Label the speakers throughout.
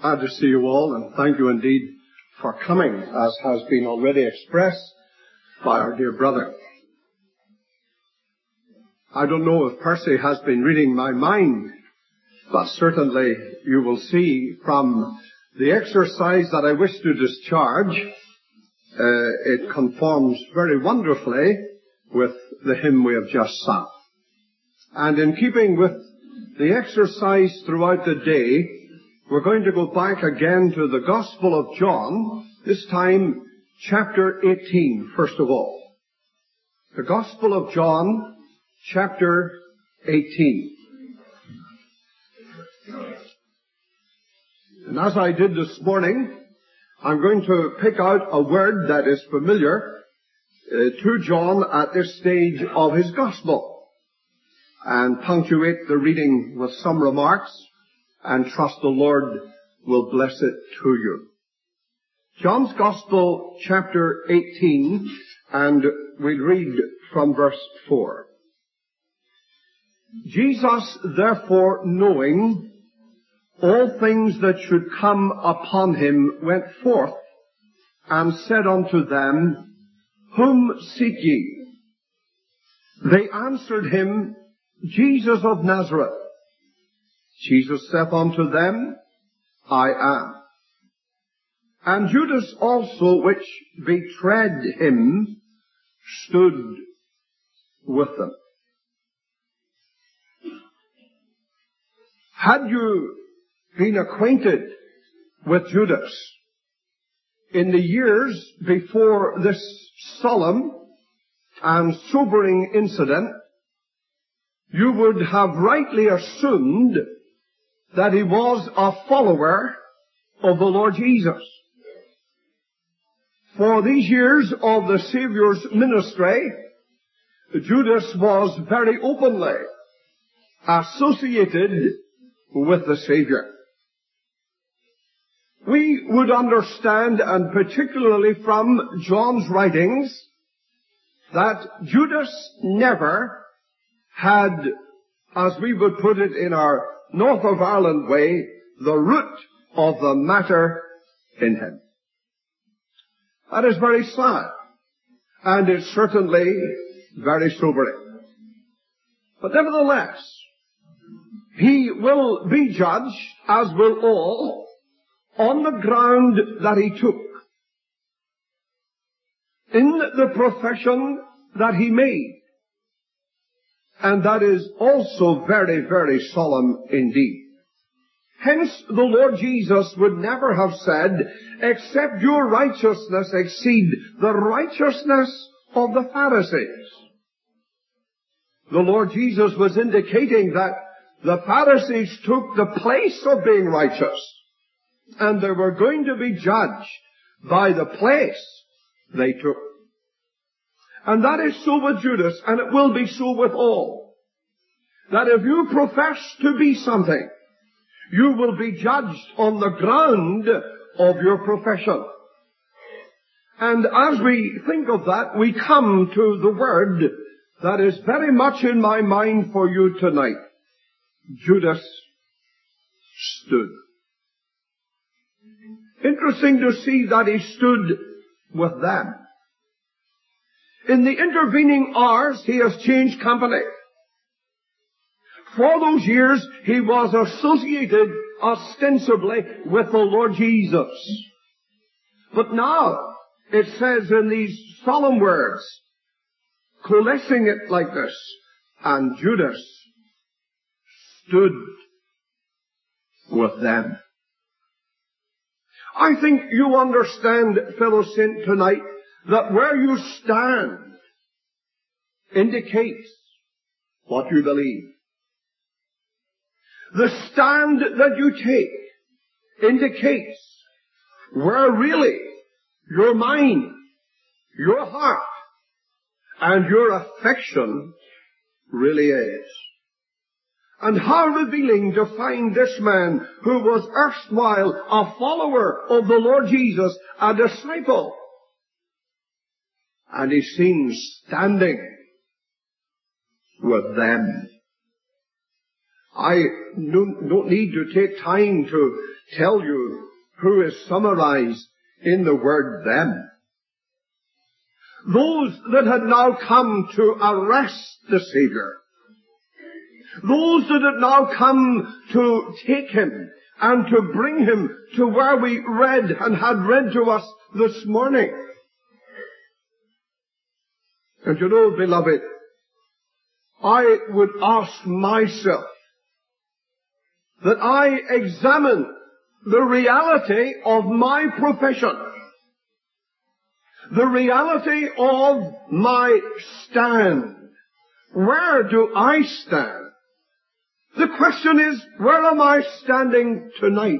Speaker 1: Glad to see you all, and thank you indeed for coming, as has been already expressed by our dear brother. I don't know if Percy has been reading my mind, but certainly you will see from the exercise that I wish to discharge, it conforms very wonderfully with the hymn we have just sung. And in keeping with the exercise throughout the day, we're going to go back again to the Gospel of John, this time chapter 18, first of all. The Gospel of John, chapter 18. And as I did this morning, I'm going to pick out a word that is familiar to John at this stage of his Gospel, and punctuate the reading with some remarks, and trust the Lord will bless it to you. John's Gospel, chapter 18, and we'll read from verse 4. Jesus, therefore, knowing all things that should come upon him, went forth and said unto them, Whom seek ye? They answered him, Jesus of Nazareth. Jesus saith unto them, I am. And Judas also, which betrayed him, stood with them. Had you been acquainted with Judas in the years before this solemn and sobering incident, you would have rightly assumed that he was a follower of the Lord Jesus. For these years of the Saviour's ministry, Judas was very openly associated with the Savior. We would understand, and particularly from John's writings, that Judas never had, as we would put it in our North of Ireland way, the root of the matter in him. That is very sad, and it's certainly very sobering. But nevertheless, he will be judged, as will all, on the ground that he took, in the profession that he made. And that is also very, very solemn indeed. Hence, the Lord Jesus would never have said, except your righteousness exceed the righteousness of the Pharisees. The Lord Jesus was indicating that the Pharisees took the place of being righteous, and they were going to be judged by the place they took. And that is so with Judas, and it will be so with all. That if you profess to be something, you will be judged on the ground of your profession. And as we think of that, we come to the word that is very much in my mind for you tonight. Judas stood. Interesting to see that he stood with them. In the intervening hours, he has changed company. For those years, he was associated ostensibly with the Lord Jesus. But now, it says in these solemn words, coalescing it like this, and Judas stood with them. I think you understand, fellow saint, tonight, that where you stand indicates what you believe. The stand that you take indicates where really your mind, your heart, and your affection really is. And how revealing to find this man who was erstwhile a follower of the Lord Jesus, a disciple, and he's seen standing with them. I don't need to take time to tell you who is summarized in the word them. Those that had now come to arrest the Savior. Those that had now come to take him and to bring him to where we read and had read to us this morning. And you know, beloved, I would ask myself that I examine the reality of my profession, the reality of my stand. Where do I stand? The question is, where am I standing tonight?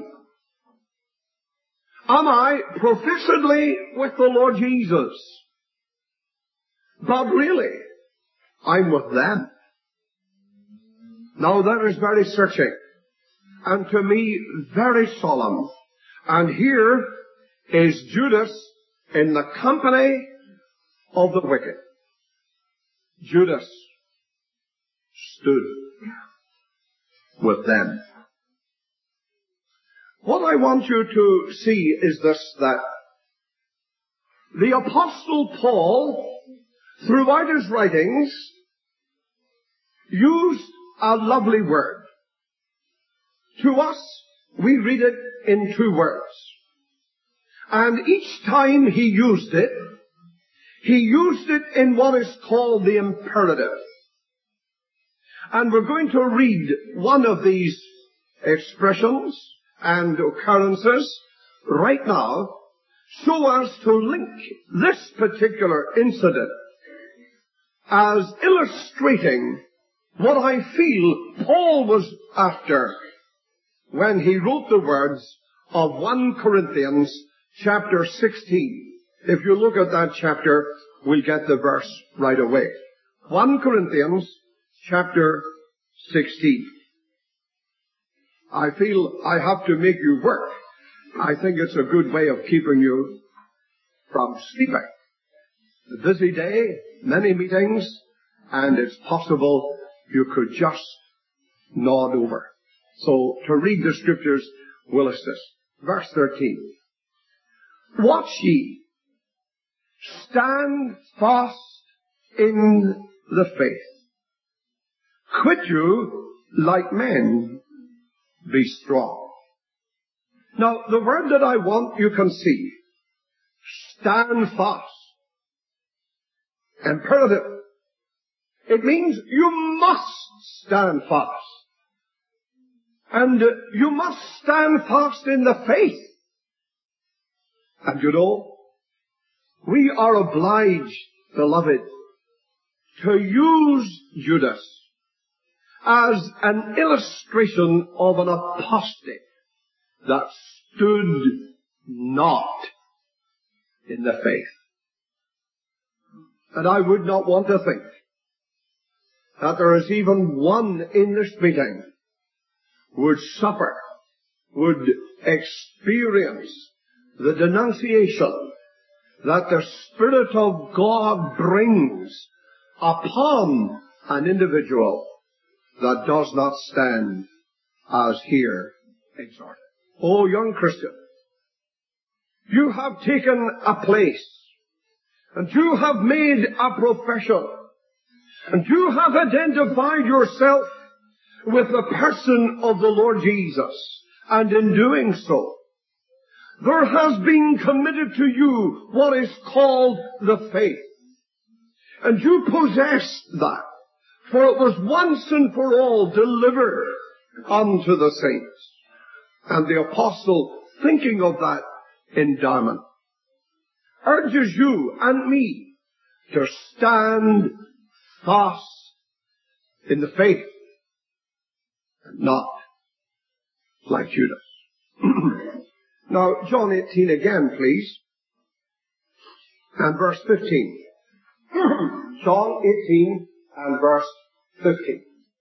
Speaker 1: Am I professedly with the Lord Jesus? But really, I'm with them. Now that is very searching, and to me very solemn. And here is Judas in the company of the wicked. Judas stood with them. What I want you to see is this, that the Apostle Paul, throughout his writings, used a lovely word. To us, we read it in two words. And each time he used it in what is called the imperative. And we're going to read one of these expressions and occurrences right now so as to link this particular incident as illustrating what I feel Paul was after when he wrote the words of 1 Corinthians chapter 16. If you look at that chapter, we'll get the verse right away. 1 Corinthians chapter 16. I feel I have to make you work. I think it's a good way of keeping you from sleeping. A busy day, many meetings, and it's possible you could just nod over. So to read the scriptures will assist. Verse 13. Watch ye, stand fast in the faith. Quit you like men, be strong. Now, the word that I want you can see, stand fast. Imperative. It means you must stand fast. And you must stand fast in the faith. And you know, we are obliged, beloved, to use Judas as an illustration of an apostate that stood not in the faith. And I would not want to think that there is even one in this meeting would suffer, would experience the denunciation that the Spirit of God brings upon an individual that does not stand as here exhorted. Oh, young Christian, you have taken a place, and you have made a profession, and you have identified yourself with the person of the Lord Jesus. And in doing so, there has been committed to you what is called the faith. And you possess that, for it was once and for all delivered unto the saints. And the apostle, thinking of that endowment, urges you and me to stand fast in the faith, and not like Judas. Now, John 18 again, please, and verse 15. John 18 and verse 15.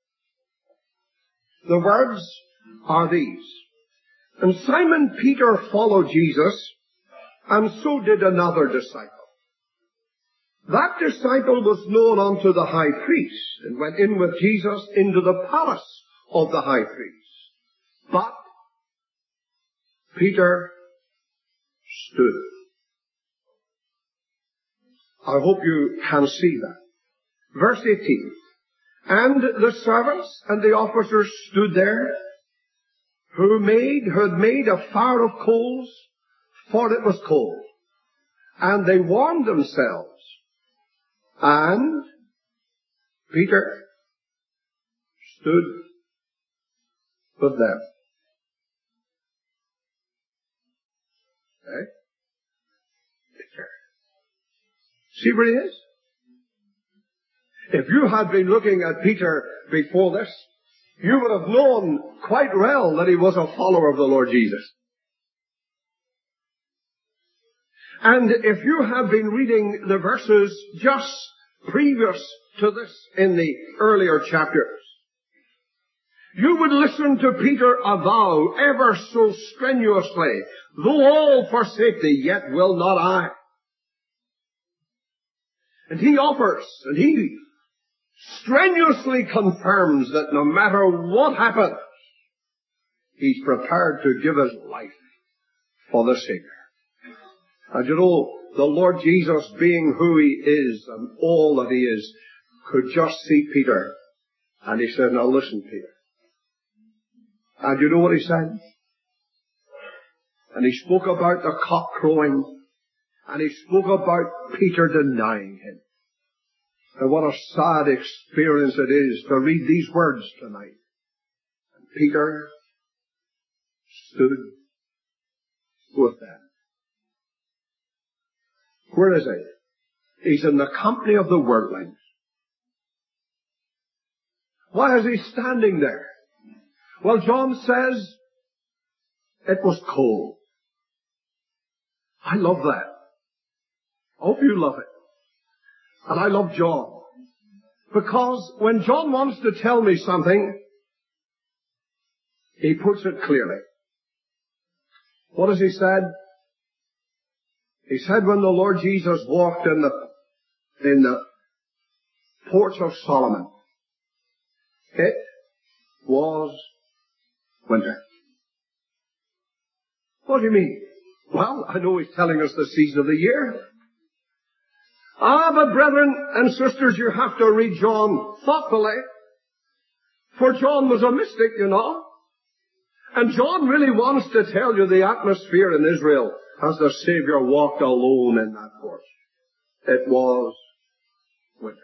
Speaker 1: The words are these. And Simon Peter followed Jesus, and so did another disciple. That disciple was known unto the high priest, and went in with Jesus into the palace of the high priest. But Peter stood. I hope you can see that. Verse 18. And the servants and the officers stood there, who had made a fire of coals, for it was cold. And they warmed themselves. And Peter stood with them. Okay? Peter. See where he is? If you had been looking at Peter before this, you would have known quite well that he was a follower of the Lord Jesus. And if you have been reading the verses just previous to this in the earlier chapters, you would listen to Peter avow ever so strenuously, though all forsake thee, yet will not I. And he offers, and he strenuously confirms that no matter what happens, he's prepared to give his life for the Savior. And you know, the Lord Jesus, being who he is and all that he is, could just see Peter. And he said, now listen, Peter. And you know what he said? And he spoke about the cock crowing. And he spoke about Peter denying him. And what a sad experience it is to read these words tonight. And Peter stood with them. Where is he? He's in the company of the worldlings. Why is he standing there? Well, John says it was cold. I love that. I hope you love it. And I love John. Because when John wants to tell me something, he puts it clearly. What has he said? He said when the Lord Jesus walked in the porch of Solomon, it was winter. What do you mean? Well, I know he's telling us the season of the year. But brethren and sisters, you have to read John thoughtfully. For John was a mystic, you know. And John really wants to tell you the atmosphere in Israel as the Savior walked alone in that porch. It was winter.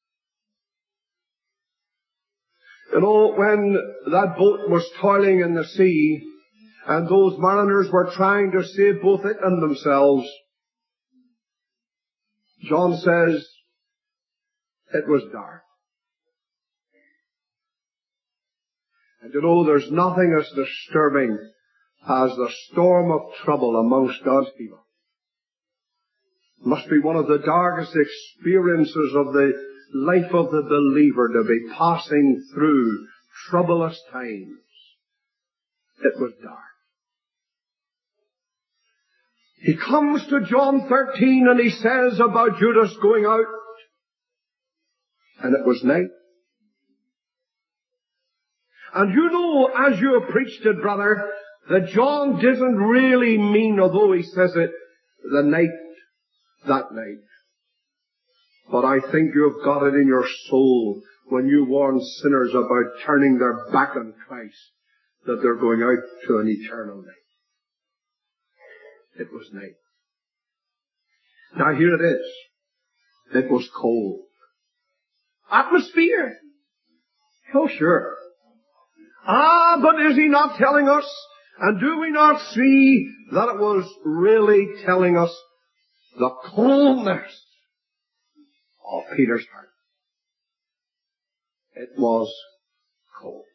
Speaker 1: You know, when that boat was toiling in the sea, and those mariners were trying to save both it and themselves, John says it was dark. And you know, there's nothing as disturbing as the storm of trouble amongst God's people. It must be one of the darkest experiences of the life of the believer to be passing through troublous times. It was dark. He comes to John 13 and he says about Judas going out, and it was night. And you know, as you have preached it, brother, that John doesn't really mean, although he says it, the night, that night. But I think you've got it in your soul when you warn sinners about turning their back on Christ, that they're going out to an eternal night. It was night. Now here it is. It was cold. Atmosphere. Oh, sure. But is he not telling us? And do we not see that it was really telling us the coldness of Peter's heart? It was cold.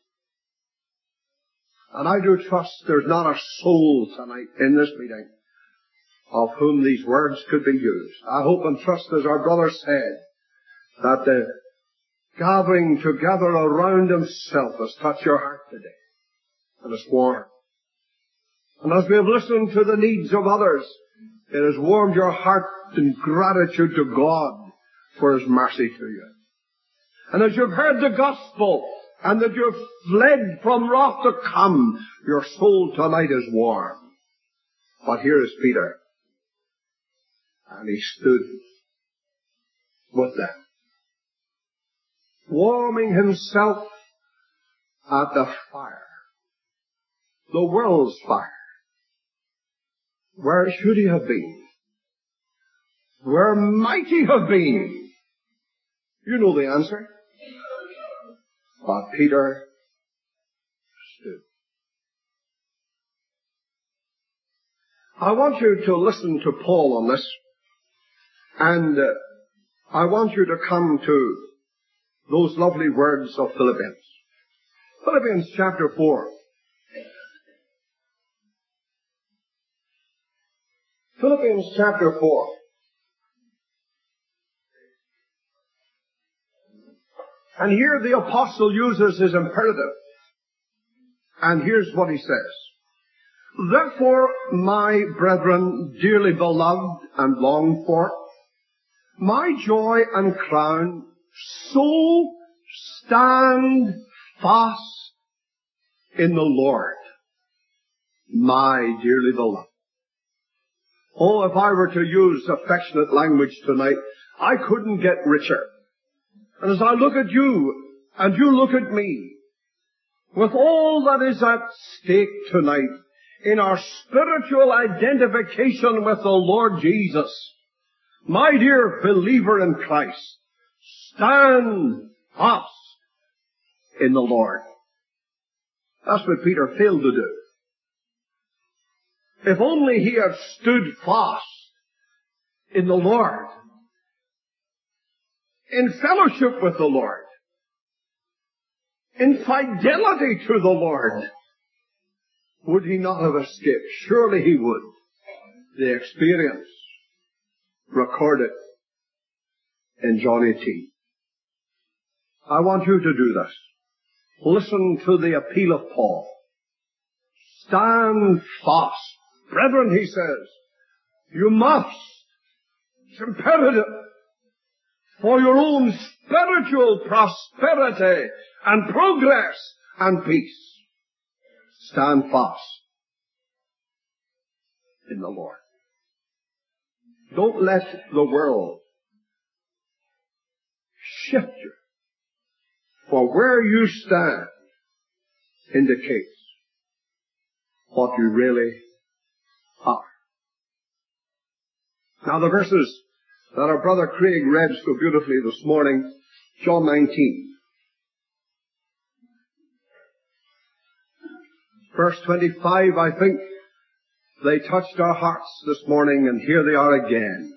Speaker 1: And I do trust there's not a soul tonight in this meeting of whom these words could be used. I hope and trust, as our brother said, that the gathering together around himself has touched your heart today. And it's warm. And as we have listened to the needs of others, it has warmed your heart in gratitude to God for His mercy to you. And as you've heard the gospel and that you've fled from wrath to come, your soul tonight is warm. But here is Peter, and he stood with them, warming himself at the fire, the world's fire. Where should he have been? Where might he have been? You know the answer. But Peter stood. I want you to listen to Paul on this, and I want you to come to those lovely words of Philippians. Philippians chapter 4. Philippians chapter 4. And here the apostle uses his imperative. And here's what he says. Therefore, my brethren, dearly beloved and longed for, my joy and crown, so stand fast in the Lord, my dearly beloved. Oh, if I were to use affectionate language tonight, I couldn't get richer. And as I look at you, and you look at me, with all that is at stake tonight, in our spiritual identification with the Lord Jesus, my dear believer in Christ, stand fast in the Lord. That's what Peter failed to do. If only he had stood fast in the Lord, in fellowship with the Lord, in fidelity to the Lord, would he not have escaped? Surely he would. The experience recorded in John 18. I want you to do this. Listen to the appeal of Paul. Stand fast. Brethren, he says, you must. It's imperative for your own spiritual prosperity and progress and peace. Stand fast in the Lord. Don't let the world shift you. For where you stand indicates what you really are. Now the verses that our brother Craig read so beautifully this morning, John 19. Verse 25, I think they touched our hearts this morning, and here they are again.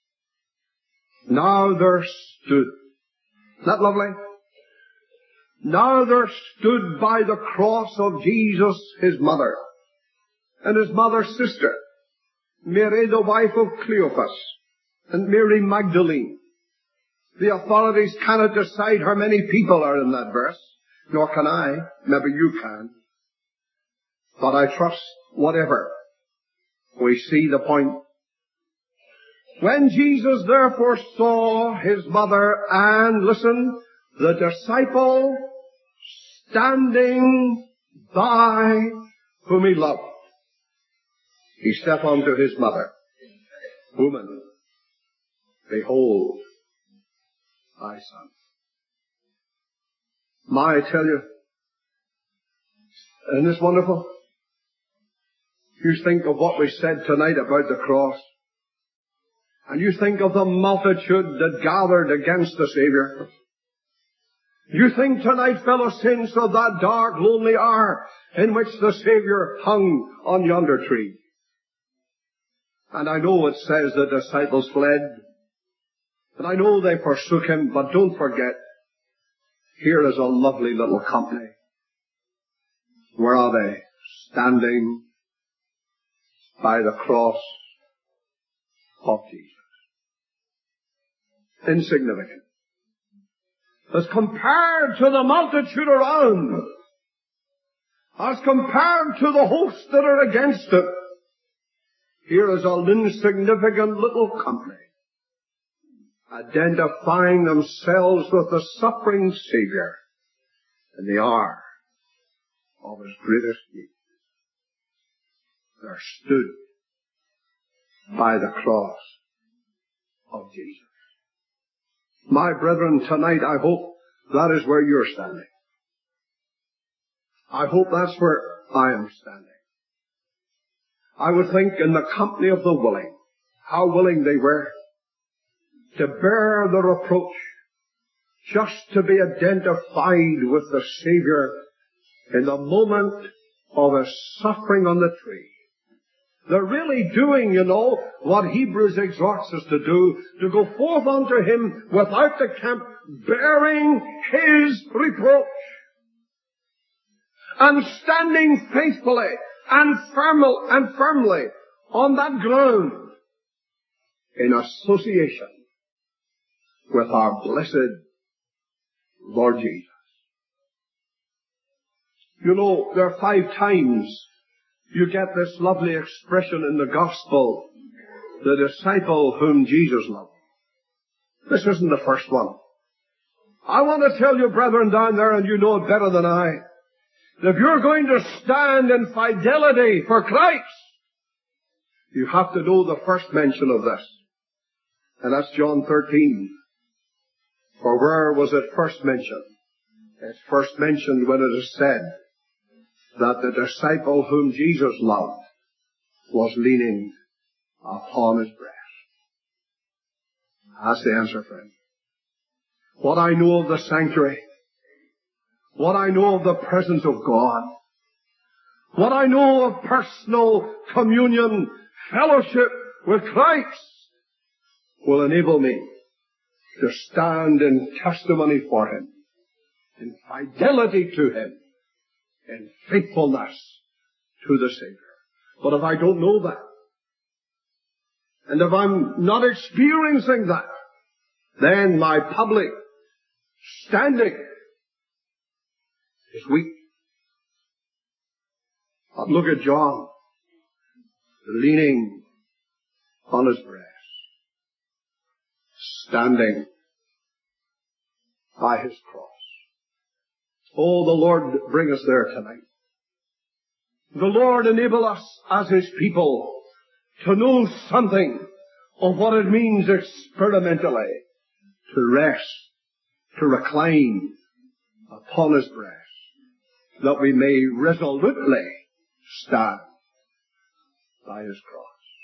Speaker 1: Now there stood. Isn't that lovely? Now there stood by the cross of Jesus his mother, and his mother's sister, Mary the wife of Cleophas, and Mary Magdalene. The authorities cannot decide how many people are in that verse, nor can I. Maybe you can. But I trust whatever. We see the point. When Jesus therefore saw his mother and, listen, the disciple standing by whom he loved, he said unto his mother, Woman, behold thy son. My, I tell you, isn't this wonderful? You think of what we said tonight about the cross, and you think of the multitude that gathered against the Savior. You think tonight, fellow saints, of that dark, lonely hour in which the Savior hung on yonder tree. And I know it says the disciples fled, and I know they forsook him, but don't forget, here is a lovely little company. Where are they? Standing by the cross of Jesus. Insignificant. As compared to the multitude around, as compared to the hosts that are against it, here is an insignificant little company, identifying themselves with the suffering Savior in the hour of his greatest need, there stood by the cross of Jesus. My brethren, tonight I hope that is where you're standing. I hope that's where I am standing. I would think in the company of the willing, how willing they were to bear the reproach, just to be identified with the Savior in the moment of his suffering on the tree. They're really doing, what Hebrews exhorts us to do, to go forth unto him without the camp, bearing his reproach, and standing faithfully and firmly on that ground in association with our blessed Lord Jesus. There are 5 times you get this lovely expression in the gospel, the disciple whom Jesus loved. This isn't the first one. I want to tell you, brethren down there, and you know it better than I, that if you're going to stand in fidelity for Christ, you have to know the first mention of this. And that's John 13. For where was it first mentioned? It's first mentioned when it is said that the disciple whom Jesus loved was leaning upon his breast. That's the answer, friend. What I know of the sanctuary, what I know of the presence of God, what I know of personal communion, fellowship with Christ, will enable me to stand in testimony for him, in fidelity to him, in faithfulness to the Savior. But if I don't know that, and if I'm not experiencing that, then my public standing is weak. But look at John, leaning on his breast, standing by his cross. Oh, the Lord bring us there tonight. The Lord enable us as his people to know something of what it means experimentally to rest, to recline upon his breast, that we may resolutely stand by his cross.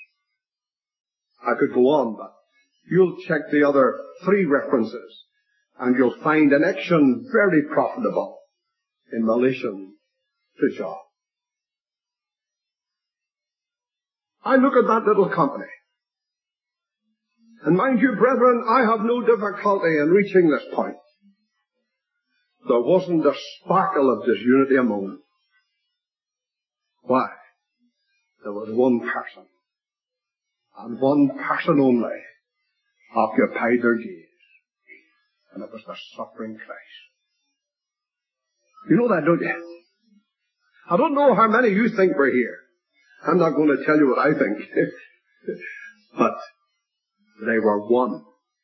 Speaker 1: I could go on, but you'll check the other 3 references, and you'll find an action very profitable in relation to John. I look at that little company, and mind you, brethren, I have no difficulty in reaching this point. There wasn't a sparkle of disunity among them. Why? There was one person, and one person only, occupied their gaze, and it was the suffering Christ. You know that, don't you? I don't know how many of you think we're here. I'm not going to tell you what I think. But they were one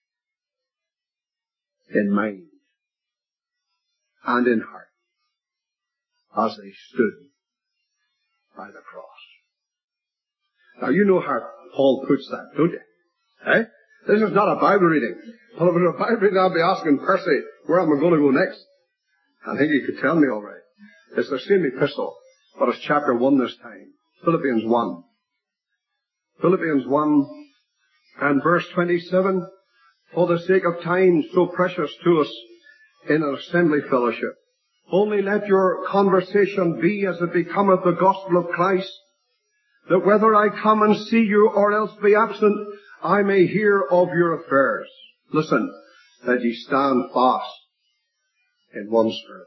Speaker 1: in mind and in heart as they stood by the cross. Now you know how Paul puts that, don't you? Eh? This is not a Bible reading. Well, if it was a Bible reading, I'll be asking Percy, where am I going to go next? I think he could tell me all right. It's the same epistle, but it's chapter 1 this time. Philippians 1. Philippians 1 and verse 27. For the sake of time so precious to us in an assembly fellowship, only let your conversation be as it becometh the gospel of Christ, that whether I come and see you or else be absent, I may hear of your affairs. Listen, that ye stand fast in one spirit,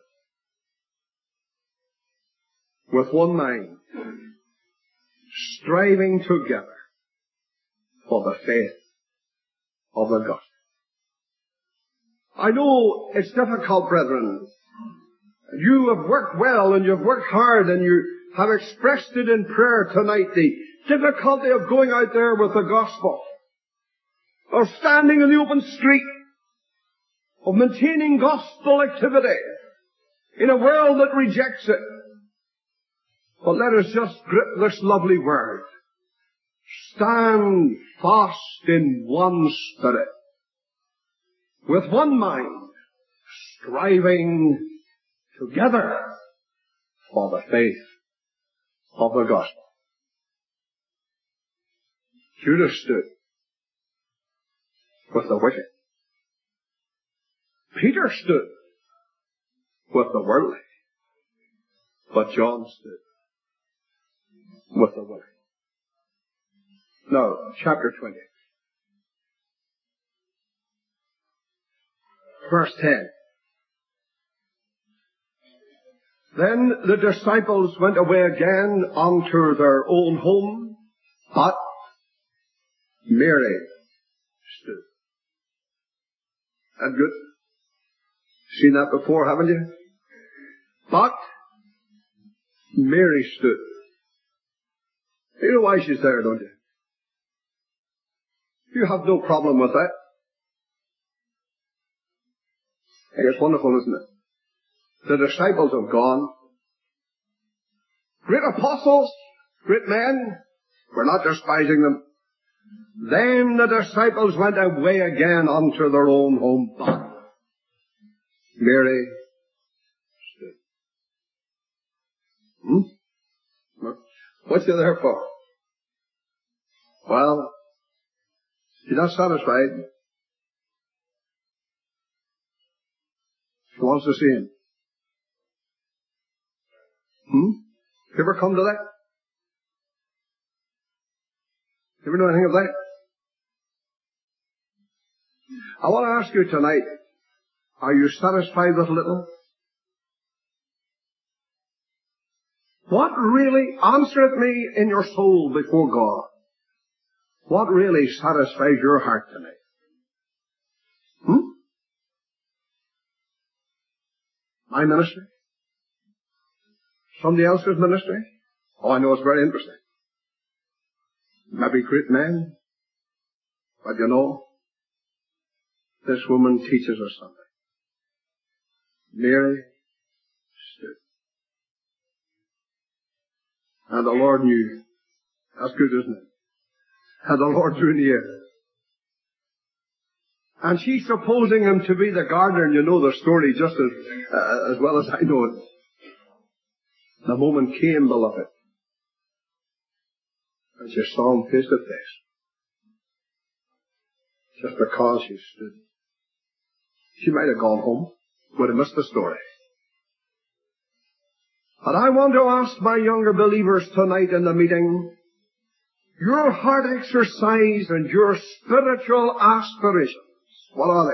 Speaker 1: with one mind, striving together for the faith of the gospel. I know it's difficult, brethren. You have worked well and you've worked hard and you have expressed it in prayer tonight, the difficulty of going out there with the gospel, of standing in the open street, of maintaining gospel activity in a world that rejects it. But let us just grip this lovely word. Stand fast in one spirit, with one mind, striving together for the faith of the gospel. Judas stood with the wicked. Peter stood with the worldly. But John stood with the willing. Now, chapter 20. Verse 10. Then the disciples went away again unto their own home, but Mary stood. That good? Seen that before, haven't you? But Mary stood. You know why she's there, don't you? You have no problem with that. Hey, it's wonderful, isn't it? The disciples have gone. Great apostles, great men. We're not despising them. Then the disciples went away again unto their own home, but Mary stood. What's she there for? Well, she's not satisfied. She wants to see him. You ever come to that? You ever know anything of that? I want to ask you tonight, are you satisfied with little? What really, answer it me in your soul before God. What really satisfies your heart tonight? My ministry? Somebody else's ministry? Oh, I know it's very interesting. Maybe great men. But you know, this woman teaches us something. Mary stood. And the Lord knew. That's good, isn't it? And the Lord drew near. And she's supposing him to be the gardener, and you know the story just as well as I know it. The moment came, beloved, and she saw him face to face. Just because she stood. She might have gone home, would have missed the story. But I want to ask my younger believers tonight in the meeting, your heart exercise and your spiritual aspirations, what are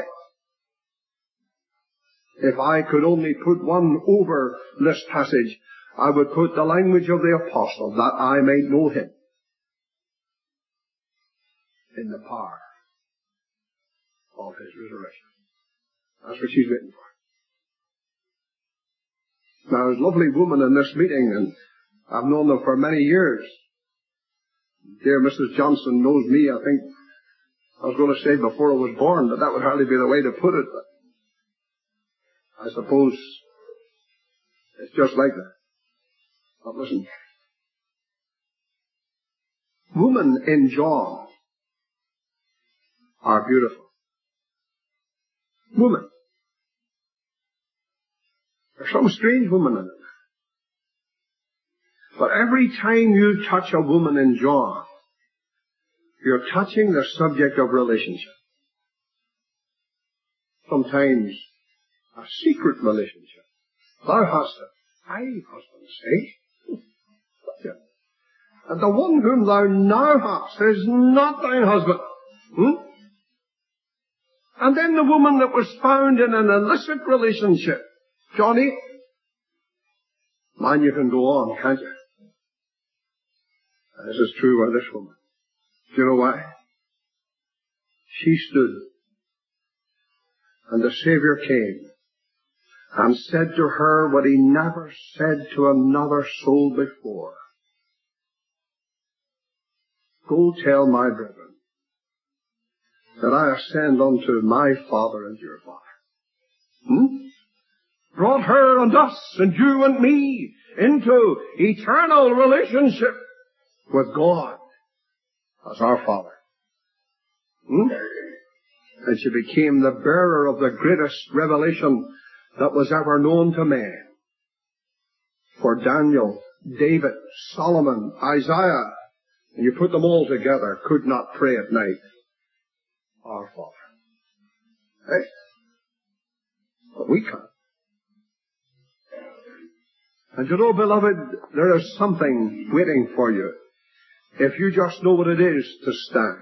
Speaker 1: they? If I could only put one over this passage, I would put the language of the apostle, that I may know him in the power of his resurrection. That's what she's written for. Now, there's a lovely woman in this meeting, and I've known them for many years. Dear Mrs. Johnson knows me, I think, I was going to say before I was born, but that would hardly be the way to put it. But I suppose it's just like that. But listen. Women in John are beautiful. Women. There's some strange women in it. But every time you touch a woman in John, you're touching the subject of relationship. Sometimes a secret relationship. Thou hast a husband, say. And the one whom thou now hast is not thy husband. And then the woman that was found in an illicit relationship. Johnny, man, you can go on, can't you? And this is true of this woman. Do you know why? She stood, and the Savior came and said to her what he never said to another soul before. Go tell my brethren that I ascend unto my Father and your Father. brought her and us and you and me into eternal relationship with God as our Father. And she became the bearer of the greatest revelation that was ever known to man. For Daniel, David, Solomon, Isaiah, and you put them all together, could not pray at night, Our Father. Hey? But we can. And you know, beloved, there is something waiting for you if you just know what it is to stand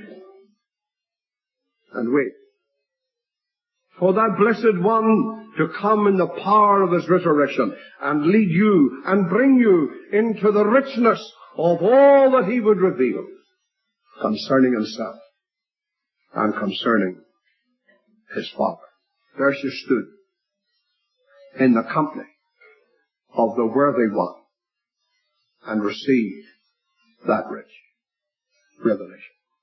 Speaker 1: and wait for that blessed one to come in the power of his resurrection and lead you and bring you into the richness of all that he would reveal concerning himself and concerning his Father. There she stood in the company of the worthy one and received that rich revelation.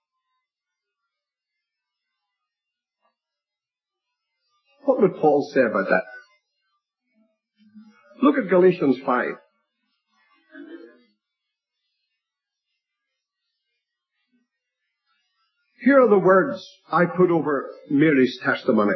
Speaker 1: What would Paul say about that? Look at Galatians 5. Here are the words I put over Mary's testimony.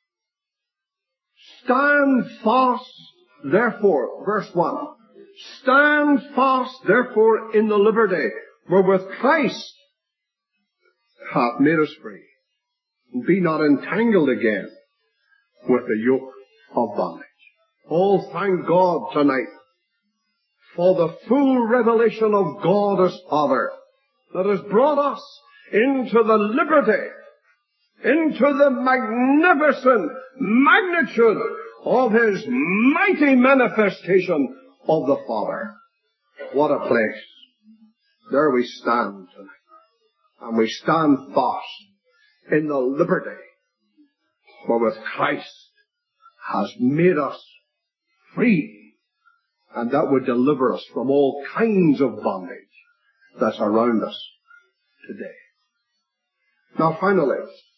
Speaker 1: Stand fast, therefore, verse 1. Stand fast, therefore, in the liberty wherewith Christ hath made us free. And be not entangled again with the yoke of bondage. Oh, thank God tonight for the full revelation of God as Father that has brought us into the liberty, into the magnificent magnitude of His mighty manifestation of the Father. What a place. There we stand tonight. And we stand fast in the liberty wherewith Christ has made us free. And that would deliver us from all kinds of bondage that's around us today. Now finally,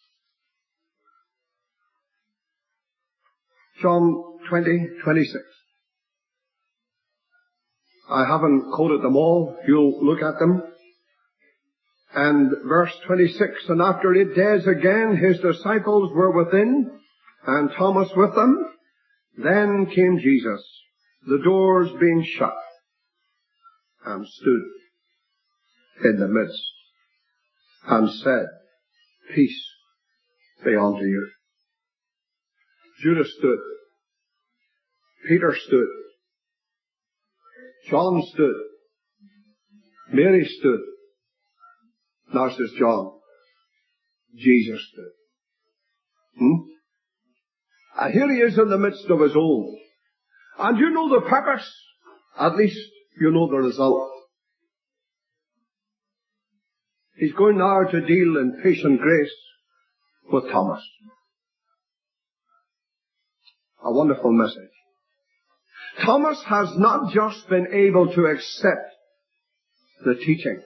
Speaker 1: John 20:26. I haven't quoted them all. You'll look at them. And verse 26, and after 8 days again his disciples were within, and Thomas with them. Then came Jesus, the doors being shut, and stood in the midst, and said, Peace be unto you. Judas stood. Peter stood. John stood. Mary stood. Now says John, Jesus stood. And here he is in the midst of his own. And you know the purpose. At least you know the result. He's going now to deal in patient grace with Thomas. A wonderful message. Thomas has not just been able to accept the teaching.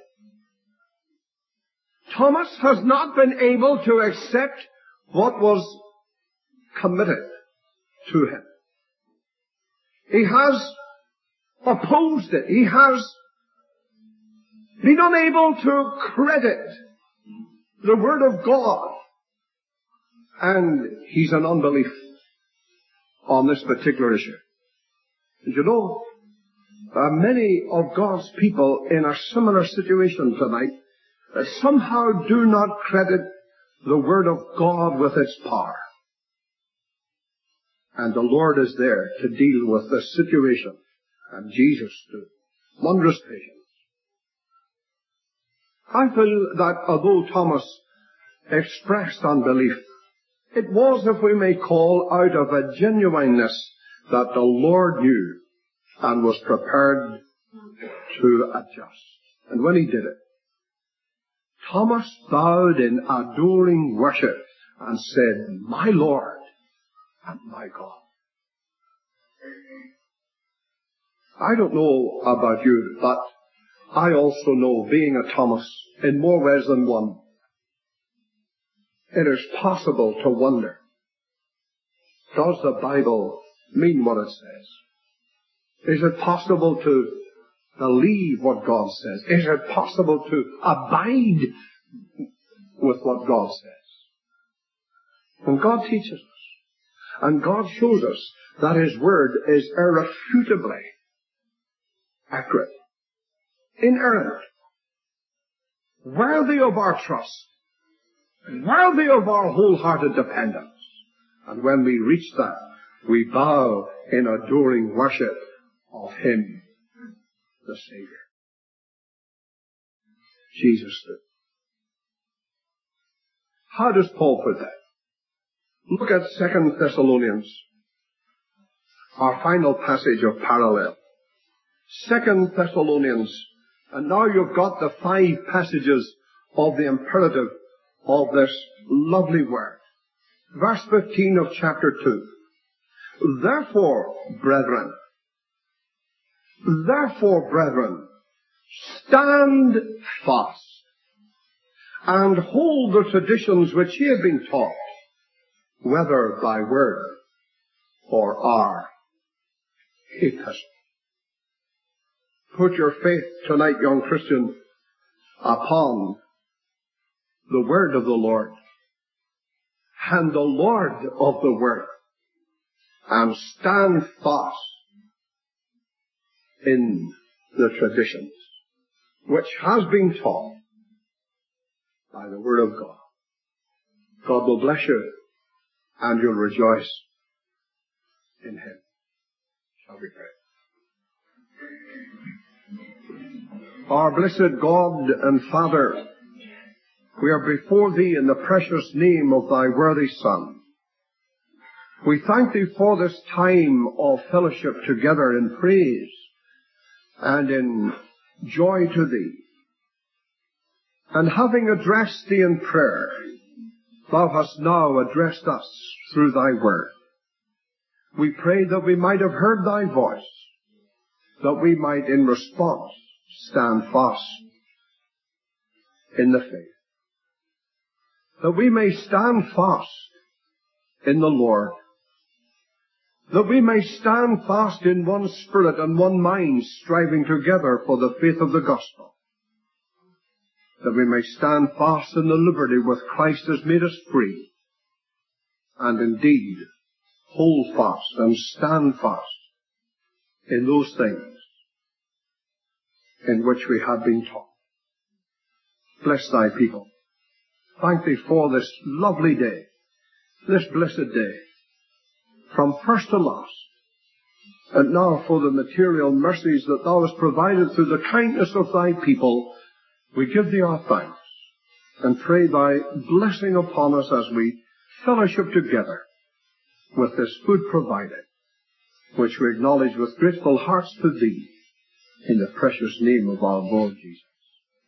Speaker 1: Thomas has not been able to accept what was committed to him. He has opposed it. He has been unable to credit the Word of God. And he's in unbelief on this particular issue. And you know, there are many of God's people in a similar situation tonight that somehow do not credit the Word of God with its power. And the Lord is there to deal with this situation. And Jesus stood. Wondrous patience. I feel that although Thomas expressed unbelief, it was, if we may call, out of a genuineness that the Lord knew and was prepared to adjust. And when he did it, Thomas bowed in adoring worship and said, My Lord and my God. I don't know about you, but I also know, being a Thomas in more ways than one, it is possible to wonder, does the Bible mean what it says? Is it possible to believe what God says? Is it possible to abide with what God says? And God teaches us. And God shows us that His Word is irrefutably accurate, inerrant, worthy of our trust, worthy of our wholehearted dependence. And when we reach that, we bow in adoring worship of Him, the Savior. Jesus did. How does Paul put that? Look at 2 Thessalonians, our final passage of parallel. 2 Thessalonians, and now you've got the 5 passages of the imperative of this lovely word. Verse 15 of chapter 2. Therefore, brethren, stand fast, and hold the traditions which ye have been taught, whether by word or our epistle. Put your faith tonight, young Christian, upon the word of the Lord and the Lord of the word, and stand fast in the traditions which has been taught by the word of God. God will bless you, and you'll rejoice in Him. Shall we pray? Our blessed God and Father, we are before Thee in the precious name of Thy worthy Son. We thank Thee for this time of fellowship together in praise and in joy to Thee. And having addressed Thee in prayer, Thou hast now addressed us through Thy word. We pray that we might have heard Thy voice, that we might in response stand fast in the faith, that we may stand fast in the Lord, that we may stand fast in one spirit and one mind, striving together for the faith of the gospel, that we may stand fast in the liberty with Christ has made us free, and indeed hold fast and stand fast in those things in which we have been taught. Bless Thy people. Thank Thee for this lovely day, this blessed day, from first to last, and now for the material mercies that Thou hast provided through the kindness of Thy people. We give Thee our thanks and pray Thy blessing upon us as we fellowship together with this food provided, which we acknowledge with grateful hearts to Thee, in the precious name of our Lord Jesus.